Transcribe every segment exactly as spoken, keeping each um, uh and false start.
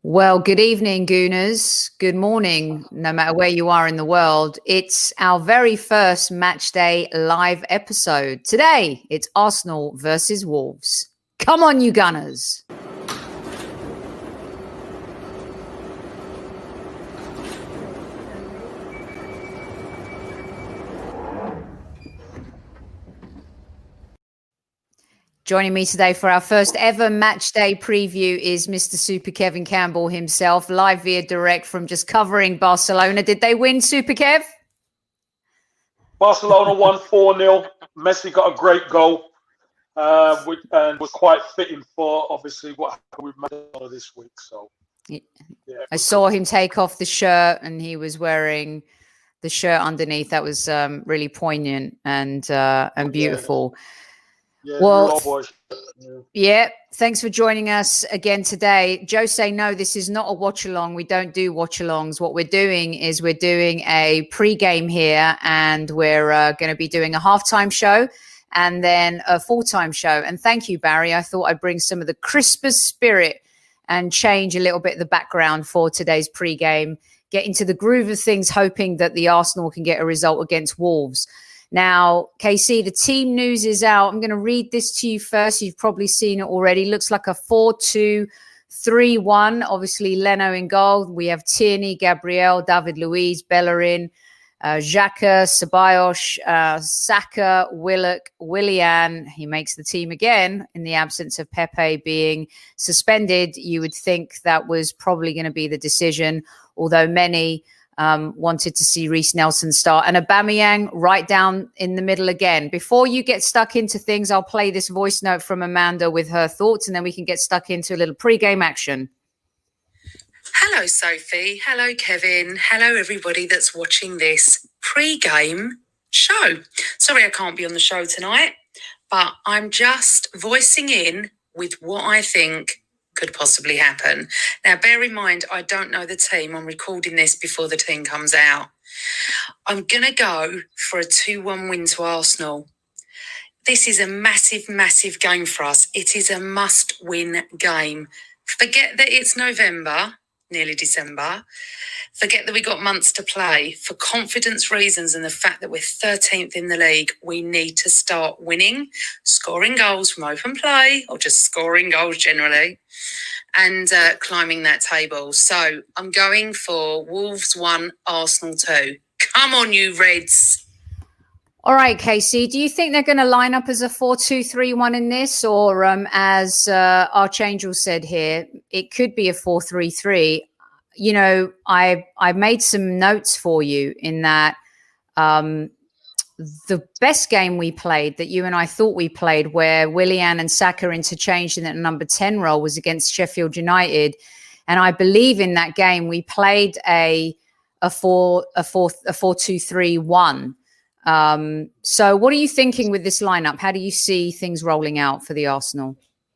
Well, good evening, Gooners. Good morning, no matter where you are in the world. It's our very first match day live episode. Today, it's Arsenal versus Wolves. Come on, you Gunners. Joining me today for our first ever match day preview is Mister Super Kevin Campbell himself, live via direct from just covering Barcelona. Did they win, Super Kev? Barcelona won four nil. Messi got a great goal uh, which, and was quite fitting for, obviously, what happened with Maradona this week. So, yeah, I saw him take off the shirt and he was wearing the shirt underneath. That was um, really poignant and uh, and beautiful. Yeah. Yeah, well, yeah. yeah, thanks for joining us again today. Jose, no, this is not a watch-along. We don't do watch-alongs. What we're doing is we're doing a pre-game here, and we're uh, going to be doing a halftime show and then a full-time show. And thank you, Barry. I thought I'd bring some of the Christmas spirit and change a little bit the background for today's pre-game, get into the groove of things, hoping that the Arsenal can get a result against Wolves. Now, K C, the team news is out. I'm going to read this to you first. You've probably seen it already. Looks like a four two three one. Obviously, Leno in goal. We have Tierney, Gabriel, David Luiz, Bellerin, uh, Xhaka, Ceballos, uh, Saka, Willock, Willian. He makes the team again in the absence of Pepe being suspended. You would think that was probably going to be the decision, although many Um, wanted to see Reece Nelson start, and Aubameyang right down in the middle again. Before you get stuck into things, I'll play this voice note from Amanda with her thoughts, and then we can get stuck into a little pre-game action. Hello, Sophie. Hello, Kevin. Hello, everybody that's watching this pre-game show. Sorry I can't be on the show tonight, but I'm just voicing in with what I think could possibly happen. Now, bear in mind, I don't know the team. I'm recording this before the team comes out. I'm going to go for a two one win to Arsenal. This is a massive, massive game for us. It is a must-win game. Forget that it's November, nearly December. Forget that we got months to play. For confidence reasons and the fact that we're thirteenth in the league, we need to start winning, scoring goals from open play or just scoring goals generally, and uh, climbing that table. So I'm going for Wolves one, Arsenal two. Come on, you Reds. All right, Casey, do you think they're going to line up as a four two three one in this? Or um, as uh, Archangel said here, it could be a four three three. You know, I I made some notes for you in that um, the best game we played that you and I thought we played, where Willian and Saka interchanged in that number ten role, was against Sheffield United, and I believe in that game we played a a four a four a four two three one. Um, so, what are you thinking with this lineup? How do you see things rolling out for the Arsenal?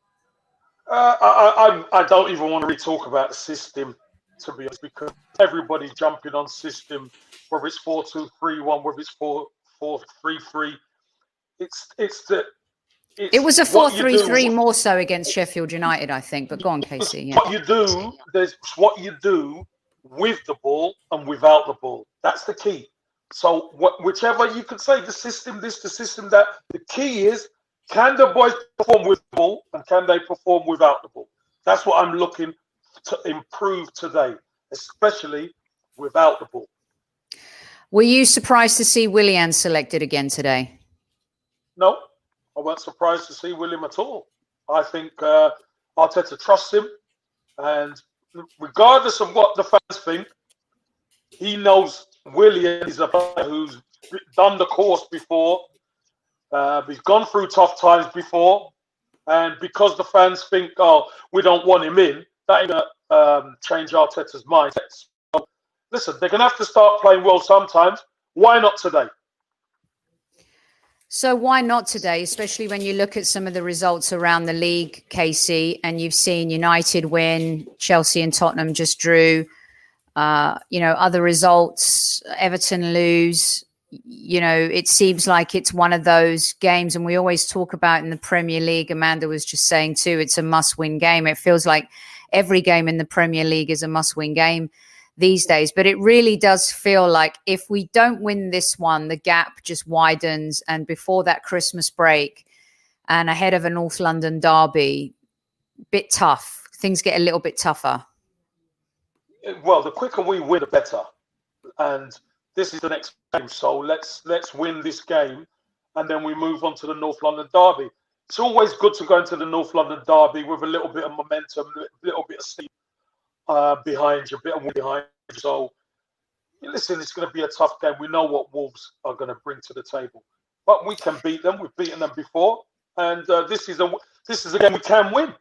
Uh, I, I I don't even want to really talk about the system, to be honest, because everybody's jumping on system, whether it's four two three one, whether it's four four three three. It's it's the it's it was a four three three more so against Sheffield United, I think. But go on, Casey. Yeah. What you do, there's what you do with the ball and without the ball. That's the key. So what, whichever you could say, the system this, the system that. The key is, can the boys perform with the ball and can they perform without the ball? That's what I'm looking to improve today, especially without the ball. Were you surprised to see Willian selected again today? No, I wasn't surprised to see William at all. I think uh, Arteta trusts him, and regardless of what the fans think, he knows Willian is a player who's done the course before. Uh, he's gone through tough times before, and because the fans think, oh, we don't want him in, that ain't gonna um, change Arteta's mind. So, listen, they're gonna have to start playing well sometimes. Why not today? So why not today, especially when you look at some of the results around the league, K C, and you've seen United win, Chelsea and Tottenham just drew. Uh, you know, other results, Everton lose. You know, it seems like it's one of those games, and we always talk about in the Premier League, Amanda was just saying too, it's a must-win game. It feels like every game in the Premier League is a must-win game these days. But it really does feel like if we don't win this one, the gap just widens. And before that Christmas break and ahead of a North London derby, bit tough. Things get a little bit tougher. Well, the quicker we win, the better. And this is the next game, so let's let's win this game, and then we move on to the North London derby. It's always good to go into the North London derby with a little bit of momentum, a little bit of steam uh, behind you, a bit of wind behind you. So, listen, it's going to be a tough game. We know what Wolves are going to bring to the table, but we can beat them. We've beaten them before, and uh, this is a this is a game we can win.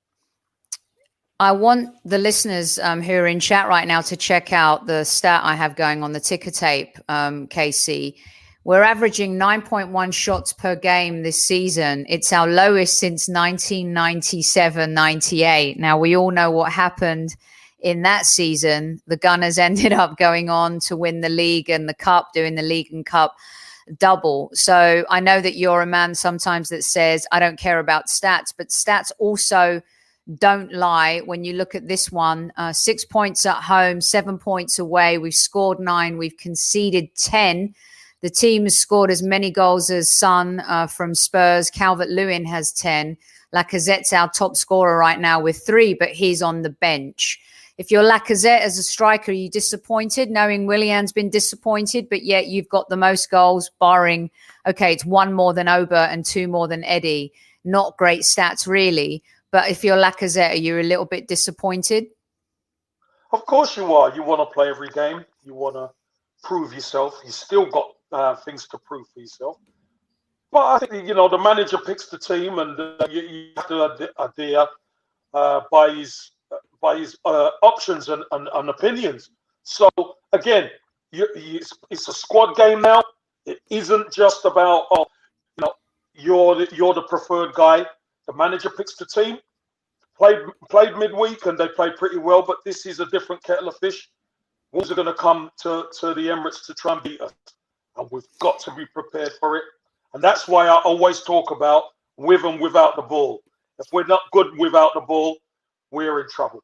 I want the listeners um, who are in chat right now to check out the stat I have going on the ticker tape, um, K C. We're averaging nine point one shots per game this season. It's our lowest since nineteen ninety-seven ninety-eight. Now, we all know what happened in that season. The Gunners ended up going on to win the league and the cup, doing the league and cup double. So I know that you're a man sometimes that says, I don't care about stats, but stats also don't lie. When you look at this one, uh, six points at home, seven points away. We've scored nine. We've conceded ten. The team has scored as many goals as Son uh, from Spurs. Calvert-Lewin has ten. Lacazette's our top scorer right now with three, but he's on the bench. If you're Lacazette as a striker, are you disappointed knowing Willian's been disappointed, but yet you've got the most goals barring, okay, it's one more than Oba and two more than Eddie. Not great stats really. But if you're Lacazette, are you a little bit disappointed? Of course you are. You want to play every game. You want to prove yourself. You still got uh, things to prove for yourself. But I think, you know, the manager picks the team, and uh, you, you have to adhere uh, by his by his uh, options and, and, and opinions. So, again, you, you, it's a squad game now. It isn't just about, oh, you know, you're the, you're the preferred guy. The manager picks the team. Played played midweek and they played pretty well, but this is a different kettle of fish. Wolves are going to come to, to the Emirates to try and beat us, and we've got to be prepared for it. And that's why I always talk about with and without the ball. If we're not good without the ball, we're in trouble.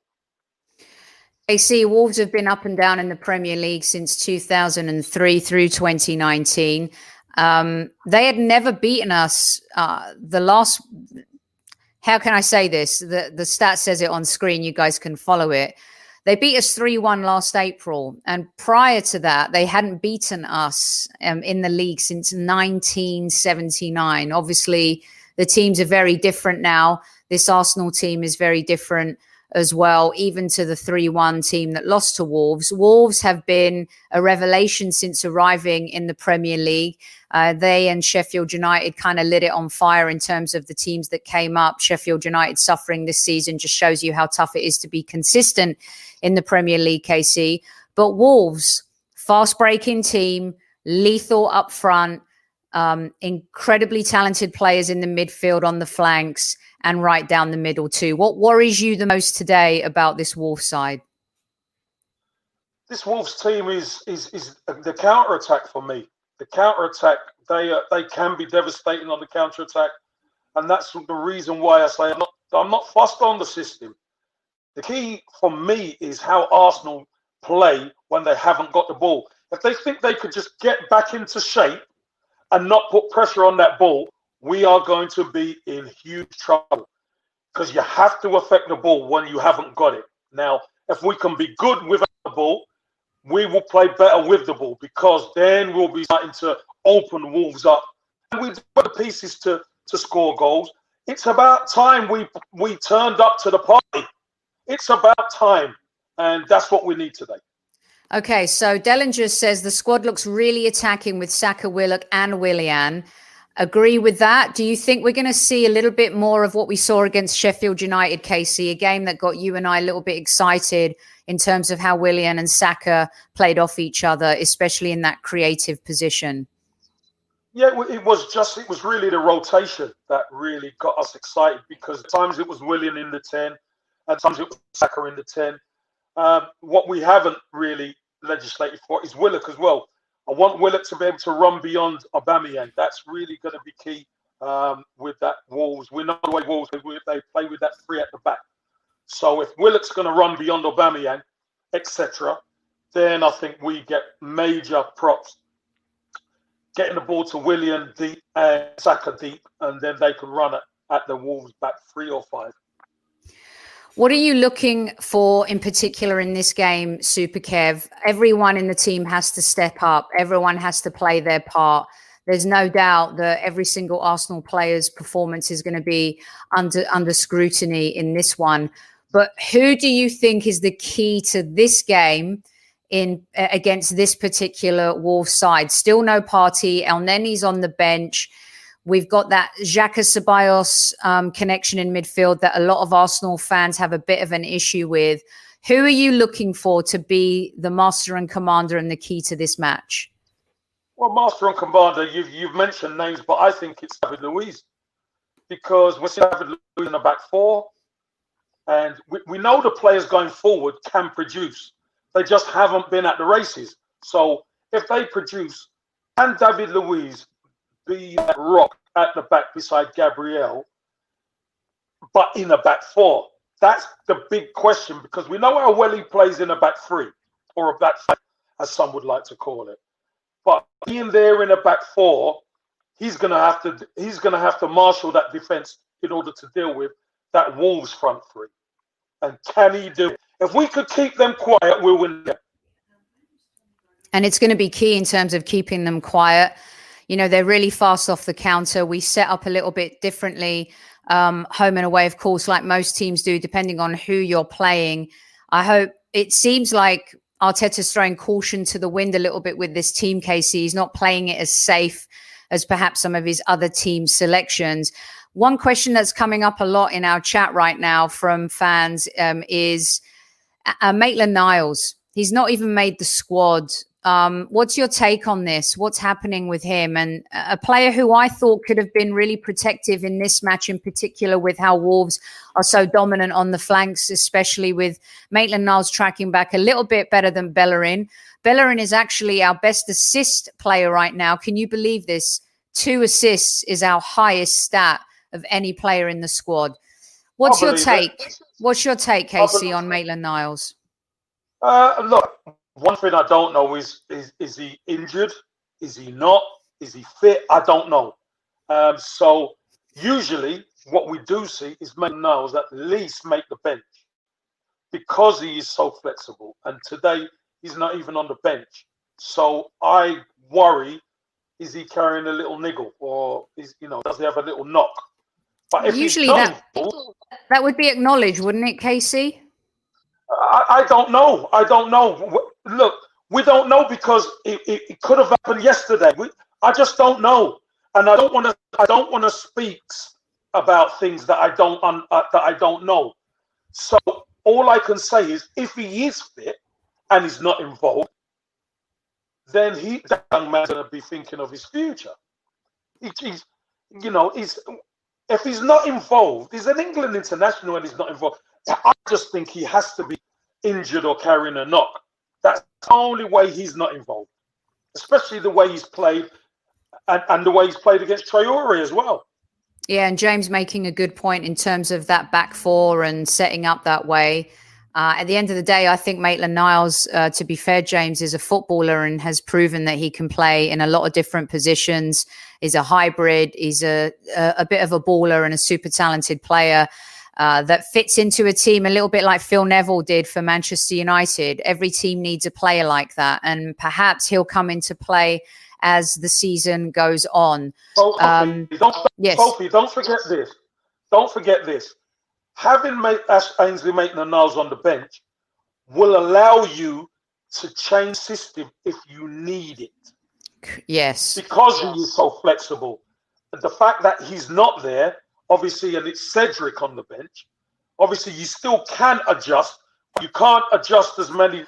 A C, Wolves have been up and down in the Premier League since two thousand three through twenty nineteen. Um, they had never beaten us. Uh, the last... How can I say this? The, the stat says it on screen. You guys can follow it. They beat us three one last April. And prior to that, they hadn't beaten us um, in the league since nineteen seventy-nine. Obviously, the teams are very different now. This Arsenal team is very different as well, even to the three one team that lost to Wolves. Wolves have been a revelation since arriving in the Premier League. Uh, they and Sheffield United kind of lit it on fire in terms of the teams that came up. Sheffield United suffering this season just shows you how tough it is to be consistent in the Premier League, K C. But Wolves, fast-breaking team, lethal up front, um, incredibly talented players in the midfield on the flanks and right down the middle too. What worries you the most today about this Wolves side? This Wolves team is is is the counter-attack for me. The counter-attack, they uh, they can be devastating on the counter-attack. And that's the reason why I say I'm not, I'm not fussed on the system. The key for me is how Arsenal play when they haven't got the ball. If they think they could just get back into shape and not put pressure on that ball, we are going to be in huge trouble, because you have to affect the ball when you haven't got it. Now, if we can be good without the ball, we will play better with the ball, because then we'll be starting to open Wolves up. And we've got the pieces to, to score goals. It's about time we we turned up to the party. It's about time. And that's what we need today. Okay, so Dellinger says the squad looks really attacking with Saka, Willock and Willian. Agree with that? Do you think we're going to see a little bit more of what we saw against Sheffield United, K C, a game that got you and I a little bit excited in terms of how Willian and Saka played off each other, especially in that creative position? Yeah, it was just, it was really the rotation that really got us excited, because at times it was Willian in the ten, at times it was Saka in the ten. Um, what we haven't really legislated for is Willock as well. I want Willock to be able to run beyond Aubameyang. That's really going to be key um, with that Wolves. We know the way Wolves, they, they play with that three at the back. So if Willock's going to run beyond Aubameyang, et cetera, then I think we get major props. Getting the ball to Willian deep and Saka deep, and then they can run it at the Wolves back three or five. What are you looking for in particular in this game, Super Kev? Everyone in the team has to step up. Everyone has to play their part. There's no doubt that every single Arsenal player's performance is going to be under under scrutiny in this one. But who do you think is the key to this game in uh, against this particular Wolves side? Still no Partey. El Neni's on the bench. We've got that Xhaka Ceballos um, connection in midfield that a lot of Arsenal fans have a bit of an issue with. Who are you looking for to be the master and commander and the key to this match? Well, master and commander, you've, you've mentioned names, but I think it's David Luiz. Because we're seeing David Luiz in the back four. And we, we know the players going forward can produce. They just haven't been at the races. So if they produce, can David Luiz be that rock at the back beside Gabriel, but in a back four? That's the big question, because we know how well he plays in a back three, or a back five, as some would like to call it. But being there in a back four, he's gonna have to he's gonna have to marshal that defense in order to deal with that Wolves front three. And can he do it? If we could keep them quiet, we'll win them. And it's going to be key in terms of keeping them quiet. You know, they're really fast off the counter. We set up a little bit differently, um, home and away, of course, like most teams do, depending on who you're playing. I hope it seems like Arteta's throwing caution to the wind a little bit with this team, Casey. He's not playing it as safe as perhaps some of his other team selections. One question that's coming up a lot in our chat right now from fans um, is uh, Maitland-Niles. He's not even made the squad. Um, what's your take on this? What's happening with him? And a player who I thought could have been really protective in this match in particular, with how Wolves are so dominant on the flanks, especially with Maitland-Niles tracking back a little bit better than Bellerin. Bellerin is actually our best assist player right now. Can you believe this? Two assists is our highest stat of any player in the squad. What's your take? It. What's your take, Casey, on Maitland-Niles? Uh, look, one thing I don't know is, is is he injured? Is he not? Is he fit? I don't know. Um, so usually what we do see is Maitland-Niles at least make the bench because he is so flexible. And today he's not even on the bench. So I worry, is he carrying a little niggle, or is, you know, does he have a little knock? But if usually done, that that would be acknowledged, wouldn't it, Casey? I, I don't know. I don't know. Look, we don't know because it, it, it could have happened yesterday. We, I just don't know, and I don't want to. I don't want to speak about things that I don't um, uh, that I don't know. So all I can say is, if he is fit and he's not involved, then he, that young man's going to be thinking of his future. He, he's, you know, he's if he's not involved, he's an England international and he's not involved. I just think he has to be injured or carrying a knock. That's the only way he's not involved, especially the way he's played and, and the way he's played against Traore as well. Yeah, and James making a good point in terms of that back four and setting up that way. Uh, at the end of the day, I think Maitland-Niles, uh, to be fair, James, is a footballer and has proven that he can play in a lot of different positions. He's a hybrid. He's a, a, a bit of a baller and a super talented player. Uh, that fits into a team a little bit like Phil Neville did for Manchester United. Every team needs a player like that, and perhaps he'll come into play as the season goes on. Sophie, um, don't, yes. Sophie, don't forget this. Don't forget this. Having made Ash Ainsley Maitland-Niles on the bench will allow you to change system if you need it. Yes. Because he is so flexible. And the fact that he's not there, obviously, and it's Cedric on the bench, obviously you still can adjust. You can't adjust as many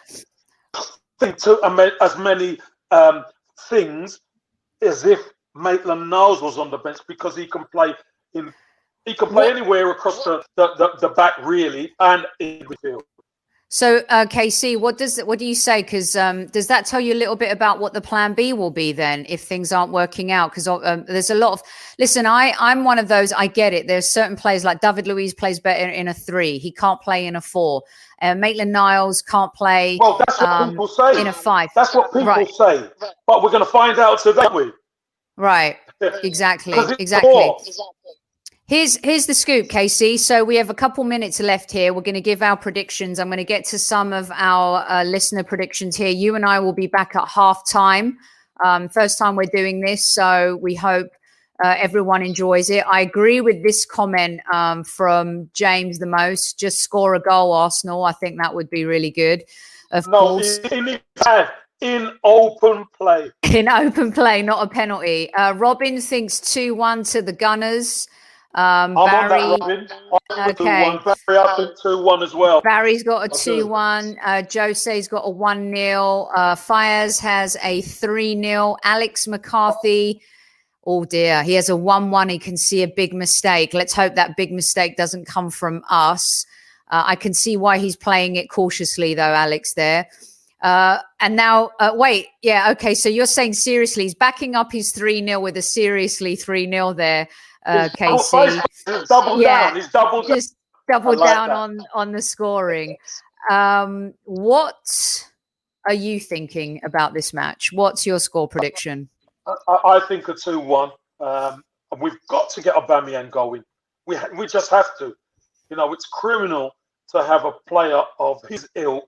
to as many um, things as if Maitland-Niles was on the bench, because he can play in he can play what? anywhere across the, the, the, the back really and in midfield. So, uh, K C, what does what do you say? Because um, does that tell you a little bit about what the plan B will be then if things aren't working out? Because um, there's a lot of listen. I I'm one of those. I get it. There's certain players like David Luiz plays better in a three. He can't play in a four. Uh, Maitland Niles can't play. Well, that's what um, people say in a five. That's what people right. say. But we're going to find out today, aren't we? Right. Exactly. Exactly. Four. Here's here's the scoop, Casey. So we have a couple minutes left here. We're going to give our predictions. I'm going to get to some of our uh, listener predictions here. You and I will be back at halftime. Um, first time we're doing this, so we hope uh, everyone enjoys it. I agree with this comment um, from James the most. Just score a goal, Arsenal. I think that would be really good. Of no, course. In, in open play. In open play, not a penalty. Uh, Robin thinks two one to the Gunners. Um, I'm Barry, on that, Robin. I'm okay. Barry, I think two one as well. Barry's got a two one. Uh, Jose's got a one nil. Uh, Fires has a three nil. Alex McCarthy, oh dear, he has a one one. He can see a big mistake. Let's hope that big mistake doesn't come from us. Uh, I can see why he's playing it cautiously, though, Alex, there. Uh, and now, uh, wait, yeah, okay, so you're saying seriously, he's backing up his three nil with a seriously three nil there. Uh, K C, he's double yeah, down. He's double down. Just double like down that. on on the scoring. Um, what are you thinking about this match? What's your score prediction? I, I think a two one. Um, we've got to get Aubameyang going. We ha- we just have to. You know, it's criminal to have a player of his ilk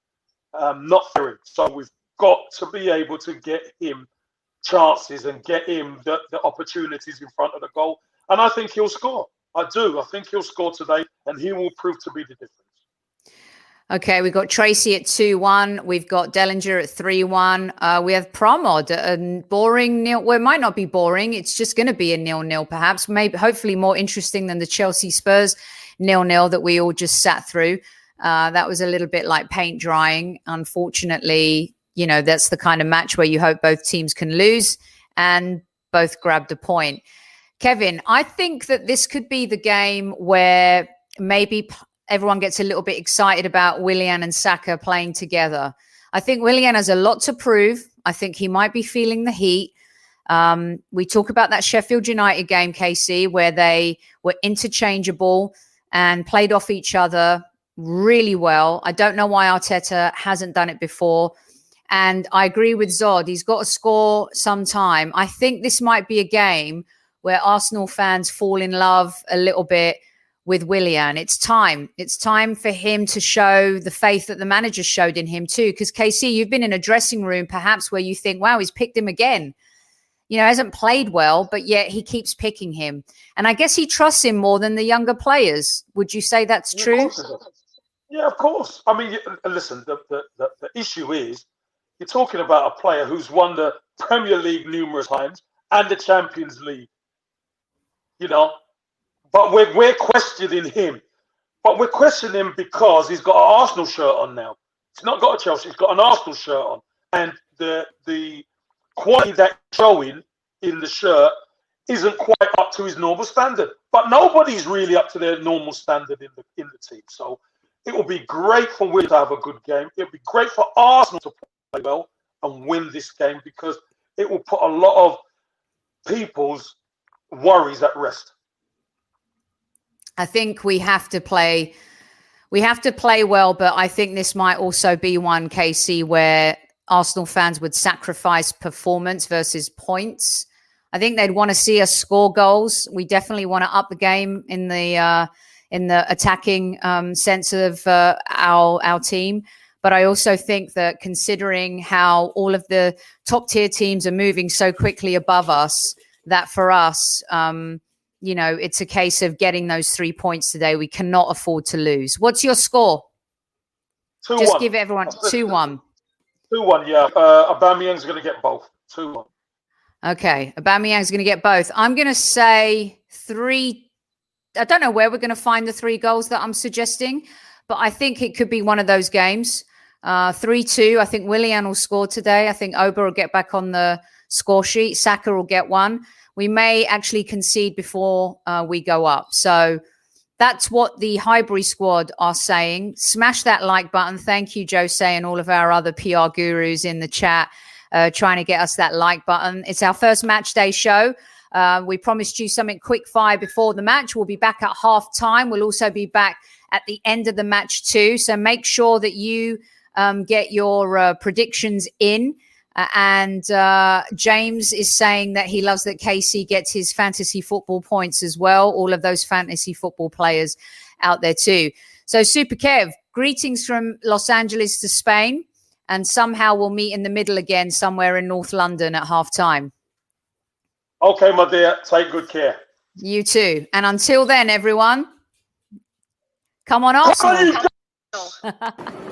um, not firing. So we've got to be able to get him chances and get him the, the opportunities in front of the goal. And I think he'll score. I do. I think he'll score today, and he will prove to be the difference. Okay, we've got Tracy at two one. We've got Dellinger at three one. Uh, we have Pramod, a boring nil. Well, it might not be boring. It's just going to be a nil-nil, perhaps. Maybe, hopefully more interesting than the Chelsea-Spurs nil-nil that we all just sat through. Uh, that was a little bit like paint drying. Unfortunately, you know, that's the kind of match where you hope both teams can lose and both grabbed a point. Kevin, I think that this could be the game where maybe everyone gets a little bit excited about Willian and Saka playing together. I think Willian has a lot to prove. I think he might be feeling the heat. Um, we talk about that Sheffield United game, K C, where they were interchangeable and played off each other really well. I don't know why Arteta hasn't done it before. And I agree with Zod. He's got to score sometime. I think this might be a game where Arsenal fans fall in love a little bit with Willian. It's time. It's time for him to show the faith that the manager showed in him too. Because K C, you've been in a dressing room perhaps where you think, wow, he's picked him again. You know, hasn't played well, but yet he keeps picking him. And I guess he trusts him more than the younger players. Would you say that's true? Yeah, of course. I mean, listen, the, the, the, the issue is you're talking about a player who's won the Premier League numerous times and the Champions League. You know, but we're, we're questioning him. But we're questioning him because he's got an Arsenal shirt on now. He's not got a Chelsea, he's got an Arsenal shirt on. And the the quality that's showing in the shirt isn't quite up to his normal standard. But nobody's really up to their normal standard in the in the team. So it will be great for Will to have a good game. It will be great for Arsenal to play well and win this game because it will put a lot of people's worries at rest. I think we have to play we have to play well, but I think this might also be one, K C, where Arsenal fans would sacrifice performance versus points. I think they'd want to see us score goals. We definitely want to up the game in the uh, in the attacking um, sense of uh, our our team. But I also think that considering how all of the top tier teams are moving so quickly above us, that for us, um, you know, it's a case of getting those three points today. We cannot afford to lose. What's your score? two Just one. give everyone two one. two one, yeah. Uh, Aubameyang's going to get both. two one. Okay. Aubameyang's going to get both. I'm going to say three. I don't know where we're going to find the three goals that I'm suggesting, but I think it could be one of those games. Uh, three two. I think Willian will score today. I think Oba will get back on the score sheet. Saka will get one. We may actually concede before uh, we go up. So that's what the Highbury squad are saying. Smash that like button. Thank you, Jose, and all of our other P R gurus in the chat uh, trying to get us that like button. It's our first match day show. Uh, we promised you something quick fire before the match. We'll be back at half time. We'll also be back at the end of the match too. So make sure that you um, get your uh, predictions in. Uh, and uh, James is saying that he loves that K C gets his fantasy football points as well. All of those fantasy football players out there too. So Super Kev, greetings from Los Angeles to Spain. And somehow we'll meet in the middle again somewhere in North London at half time. Okay, my dear. Take good care. You too. And until then, everyone, come on, Arsenal.